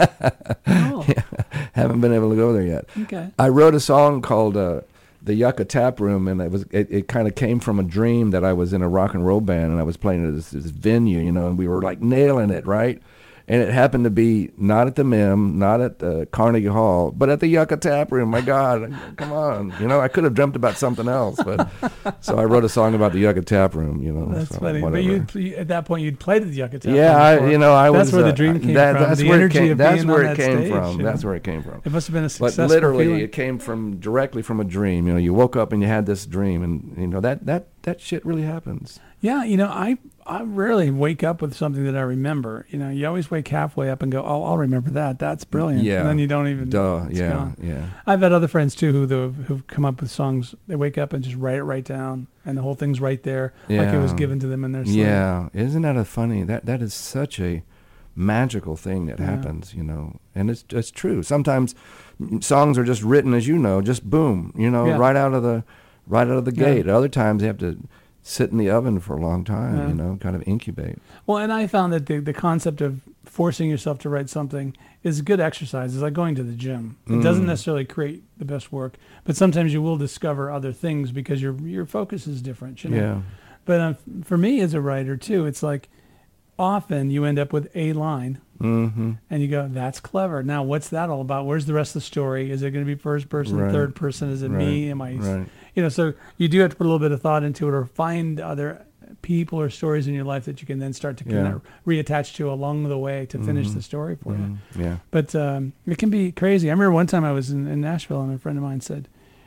Oh, Haven't been able to go there yet. okay. I wrote a song called uh, "The Yucca Tap Room," and it was it, it kind of came from a dream that I was in a rock and roll band, and I was playing at this, this venue, you know, and we were like nailing it, right? And it happened to be not at the Mim, not at uh, Carnegie Hall, but at the Yucca Tap Room. My God, come on. You know, I could have dreamt about something else. But so I wrote a song about the Yucca Tap Room, you know. That's so funny. whatever. But you at that point, you'd played at the Yucca Tap Yeah, Room I, before. you know, I That's was. where the uh, dream came that, from. That's The where energy it came, of That's being where on it that came stage, from. you That's know? where it came from. It must have been a But successful literally, feeling. it came from directly from a dream. You know, you woke up and you had this dream, and you know that that that shit really happens. Yeah, you know, I I rarely wake up with something that I remember. You know, you always wake halfway up and go, "Oh, I'll remember that. That's brilliant." Yeah. And then you don't even. Duh. it's Yeah. gone. Yeah. I've had other friends too who the, who've come up with songs. They wake up and just write it right down, and the whole thing's right there, like it was Yeah. given to them in their sleep. Yeah, isn't that a funny? That that is such a magical thing that Yeah. happens, you know. And it's it's true. Sometimes mm, songs are just written, as you know, just boom, you know, Yeah. right out of the right out of the Yeah. gate. Other times you have to sit in the oven for a long time, Yeah. you know, kind of incubate. Well, and I found that the, the concept of forcing yourself to write something is a good exercise. It's like going to the gym. It doesn't Mm. necessarily create the best work, but sometimes you will discover other things because your your focus is different. You know? Yeah. But um, for me as a writer too, it's like often you end up with a line Mm-hmm. and you go, "That's clever." Now, what's that all about? Where's the rest of the story? Is it going to be first person, Right. third person? Is it me? Right. Am I? Right. You know, so you do have to put a little bit of thought into it, or find other people or stories in your life that you can then start to Yeah. kind of reattach to along the way to finish Mhm. the story for you. Mhm. Yeah. But um, it can be crazy. I remember one time I was in, in Nashville and a friend of mine said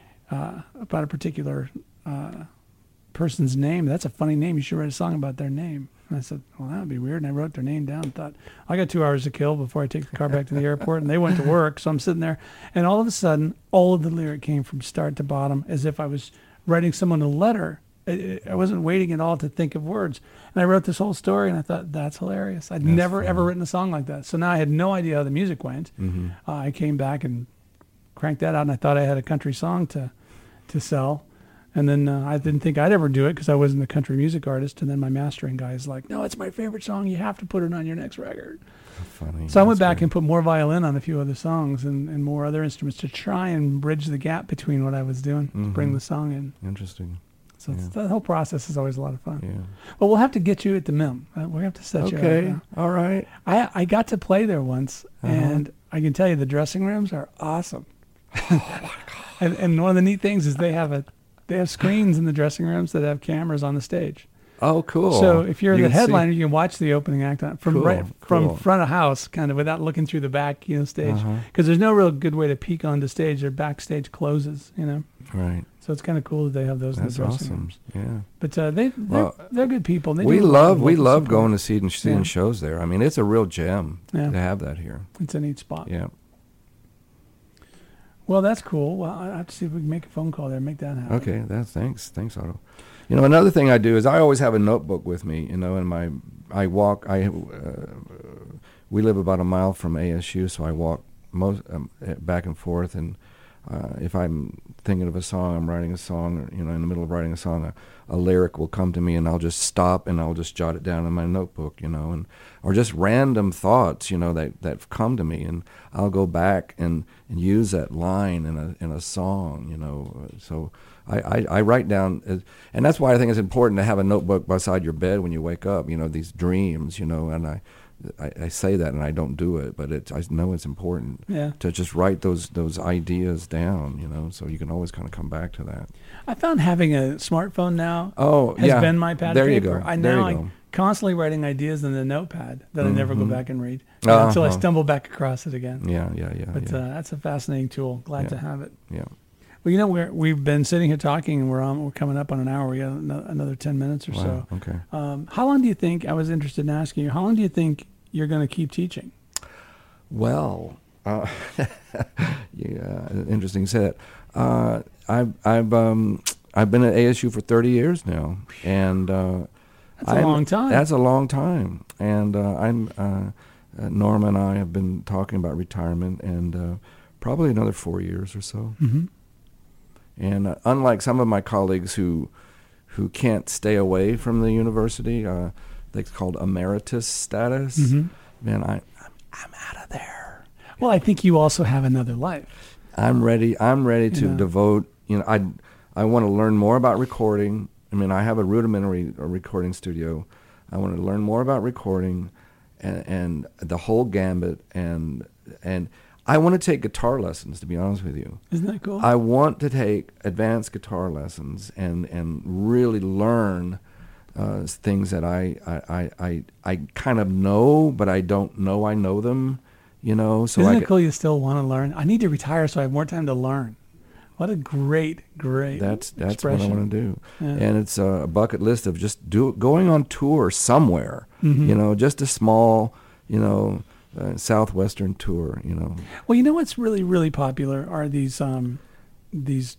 uh, about a particular uh, person's name. "That's a funny name. You should write a song about their name." And I said, "Well, that would be weird." And I wrote their name down and thought, I got two hours to kill before I take the car back to the airport. And they went to work. So I'm sitting there. And all of a sudden, all of the lyric came from start to bottom as if I was writing someone a letter. I, I wasn't waiting at all to think of words. And I wrote this whole story and I thought, that's hilarious. I'd That's never, ever funny. written a song like that. So now I had no idea how the music went. Mm-hmm. Uh, I came back and cranked that out, and I thought I had a country song to to sell. And then uh, I didn't think I'd ever do it because I wasn't a country music artist. And then my mastering guy is like, "No, it's my favorite song. You have to put it on your next record." Funny. So I went That's back great. and put more violin on a few other songs and, and more other instruments to try and bridge the gap between what I was doing to bring Mhm. the song in. Interesting. So it's, Yeah. that whole process is always a lot of fun. Yeah. Well, we'll have to get you at the Mim. Uh, we're going to have to set you up. Okay. now. All right. I I got to play there once, Uh-huh. and I can tell you the dressing rooms are awesome. Oh, and, and one of the neat things is they have a they have screens in the dressing rooms that have cameras on the stage. Oh, cool. So if you're You the can see- headliner, you can watch the opening act on, from Cool, right from cool. front of house, kind of without looking through the back, you know, stage. Uh-huh. Because there's no real good way to peek onto stage. Their backstage closes, you know. Right. So it's kind of cool that they have those That's in the dressing awesome. rooms. Yeah. But uh, they they're, Well, they're good people. They we do a lot of love we local love support. going to see and seeing Yeah. shows there. I mean, it's a real gem Yeah. to have that here. It's a neat spot. Yeah. Well, that's cool. Well, I have to see if we can make a phone call there, make that happen. Okay. That's thanks. Thanks, Otto. You know, another thing I do is I always have a notebook with me. You know, and my I walk. I uh, we live about a mile from A S U, so I walk most um, back and forth. And uh, if I'm thinking of a song, I'm writing a song, or, you know, in the middle of writing a song, a, a lyric will come to me, and I'll just stop and I'll just jot it down in my notebook, you know, and or just random thoughts, you know, that that come to me, and I'll go back and, and use that line in a in a song, you know. So I, I, I write down, uh, and that's why I think it's important to have a notebook beside your bed when you wake up, you know, these dreams, you know, and I. I, I say that and I don't do it, but it's, I know it's important Yeah. to just write those those ideas down, you know, so you can always kind of come back to that. I found having a smartphone now Oh, has yeah. been my pad There of you paper. go. I There now you I go. constantly writing ideas in the notepad that I never go Mhm. back and read uh, until I Uh-huh. stumble back across it again. Yeah, yeah, yeah, But yeah. uh, that's a fascinating tool. Glad Yeah. to have it. yeah. Well, you know, we're, we've been sitting here talking, and we're on. We're coming up on an hour. We got ano- another ten minutes or Wow. so. Okay. Um, how long do you think? I was interested in asking you. How long do you think you're going to keep teaching? Well, uh, yeah, interesting you say that. Uh, I've I've um I've been at A S U for thirty years now, and uh, That's a I'm- long time. That's a long time, and uh, I'm uh, uh, Norma and I have been talking about retirement, and uh, probably another four years or so. Mm-hmm. And uh, unlike some of my colleagues who who can't stay away from the university, uh, it's called emeritus status. Mm-hmm. Man, I I'm, I'm out of there. Well, I think you also have another life. I'm ready. I'm ready to Yeah. devote. You know, I I want to learn more about recording. I mean, I have a rudimentary uh, recording studio. I want to learn more about recording, and, and the whole gambit. And and I want to take guitar lessons. To be honest with you, Isn't that cool? I want to take advanced guitar lessons and and really learn uh, things that I I, I I I kind of know, but I don't know I know them. You know, so Isn't I it c- cool you still want to learn? I need to retire so I have more time to learn. What a great, great That's that's expression. what I want to do, Yeah. and it's a bucket list of just do going on tour somewhere. Mhm. You know, just a small, you know, uh, southwestern tour. You know, Well, you know what's really, really popular are these um, these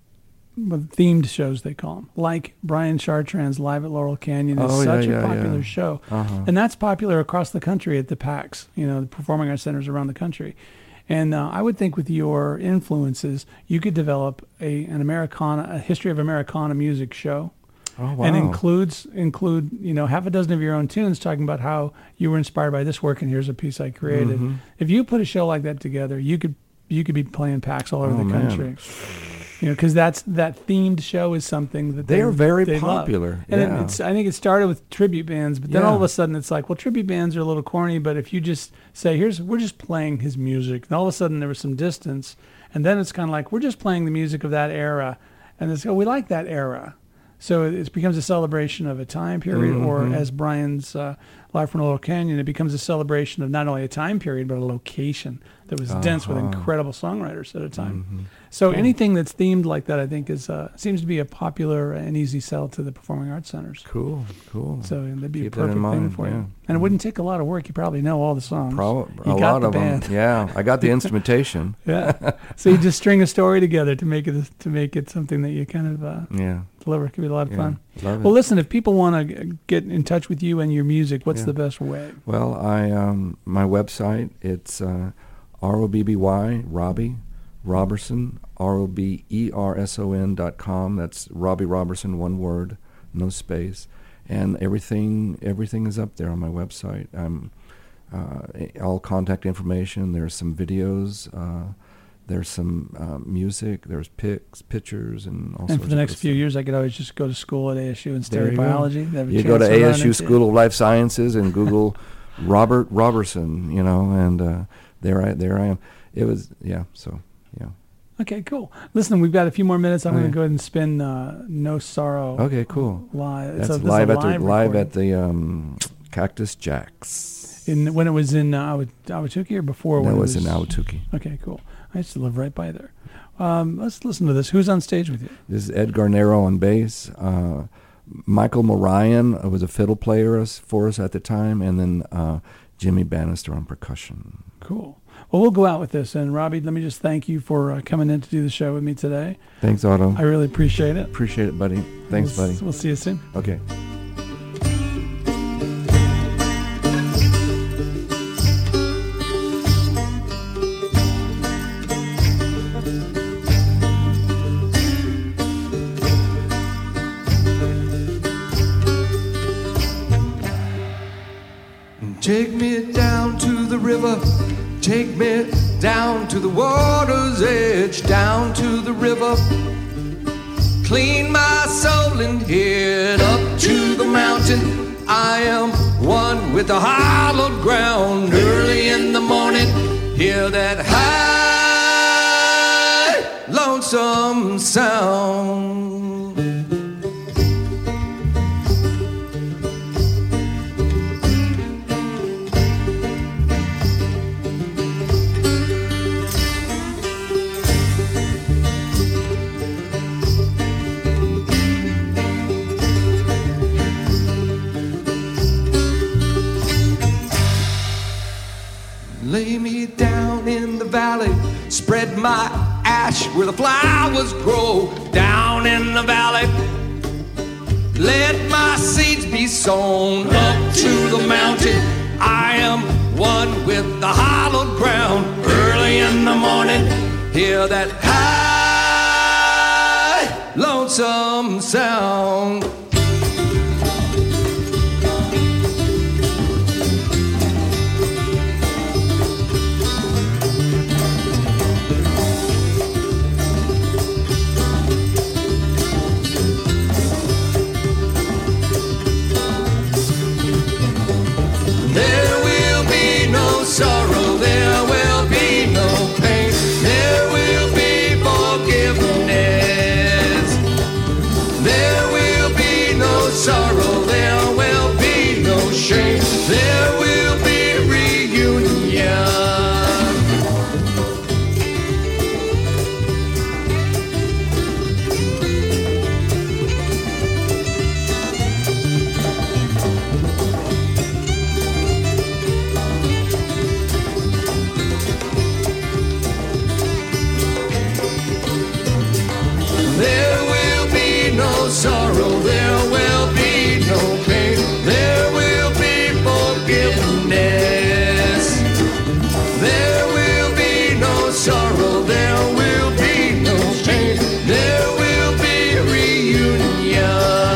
well, themed shows, they call them, like Brian Chartrand's Live at Laurel Canyon is Oh, yeah, such a yeah, popular yeah. show. Uh-huh. And that's popular across the country at the PACs, you know, the performing arts centers around the country. And uh, I would think with your influences, you could develop a an Americana, a history of Americana music show. oh wow, And includes include you know half a dozen of your own tunes talking about how you were inspired by this work and here's a piece I created. Mhm. If you put a show like that together, you could you could be playing PACs all over Oh, the man. country. You know, because that's that themed show is something that They are very they love. popular, And yeah. it, it's I think it started with tribute bands, but then Yeah. all of a sudden it's like, well, tribute bands are a little corny, but if you just say, here's we're just playing his music, and all of a sudden there was some distance, and then it's kind of like we're just playing the music of that era, and it's oh, we like that era. So it, it becomes a celebration of a time period, or Mhm. as Brian's uh, Live from Laurel Canyon, it becomes a celebration of not only a time period, but a location that was dense with Uh-huh. incredible songwriters at a time. Mhm. So anything that's themed like that, I think, is uh, seems to be a popular and easy sell to the performing arts centers. Cool, cool. So that'd be Keep a that in perfect thing mind, for yeah. you. And it wouldn't take a lot of work. You probably know all the songs. Prob- You a got lot the of band. them. Yeah, I got the instrumentation. Yeah. So you just string a story together to make it to make it something that you kind of uh, Yeah, deliver. It could be a lot of yeah. fun. Love it. Well, listen, if people want to get in touch with you and your music, what's Yeah. the best way? Well, I um, my website, it's uh, R O B B Y, Robbie Robertson, R O B E R S O N dot com. That's Robbie Robertson, one word, no space. And everything everything is up there on my website. Um, uh, all contact information. There's some videos. Uh, there's some uh, music. There's pics, pictures, and all And sorts for the of next good few stuff. years, I could always just go to school at A S U and There study you go. biology. Have a You go chance to run A S U into- School of Life Sciences and Google Robert Robertson, you know, and uh, there I there I am. It was yeah, so yeah. Okay, cool. Listen, we've got a few more minutes. I'm Okay. going to go ahead and spin uh, "No Sorrow." Okay, cool. Live. That's So this is live a at the live recording. at the um, Cactus Jacks. in when it was in uh, Awa- Awatuki or before? That when was it in Awatuki. Okay, cool. I used to live right by there. Um, let's listen to this. Who's on stage with you? This is Ed Garnero on bass. Uh, Michael Morayan was a fiddle player us- for us at the time, and then uh, Jimmy Bannister on percussion. Cool. Well, we'll go out with this. And Robbie, let me just thank you for uh, coming in to do the show with me today. Thanks, Otto. I really appreciate it. Appreciate it, buddy. Thanks, We'll, buddy. We'll see you soon. Okay. Take me down to the river, take me down to the water's edge, down to the river. Clean my soul and head up to the mountain. I am one with the hallowed ground. Early in the morning, hear that high, lonesome sound. Lay me down in the valley, spread my ash where the flowers grow. Down in the valley, let my seeds be sown. Up to the mountain, I am one with the hallowed ground. Early in the morning, hear that high, lonesome sound. There will be no sorrow, there will be no pain, there will be forgiveness. There will be no sorrow, there will be no shame, there will be reunion. There will be no sorrow, there will be no pain, there will be forgiveness. There will be no sorrow, there will be no pain, there will be reunion.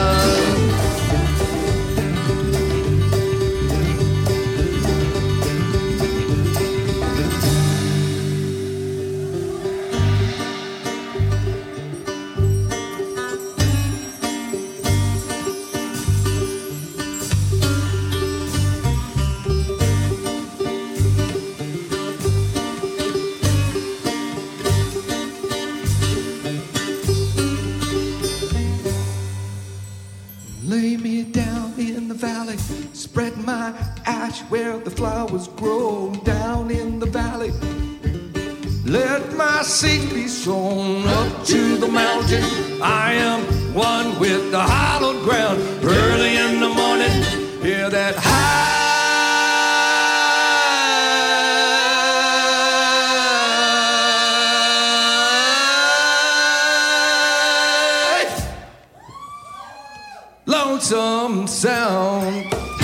Lay me down in the valley, spread my ash where the flowers grow down in the valley. Let my seed be sown up to the mountain. I am one with the hallowed ground. Early in the morning, hear that high lonesome sound.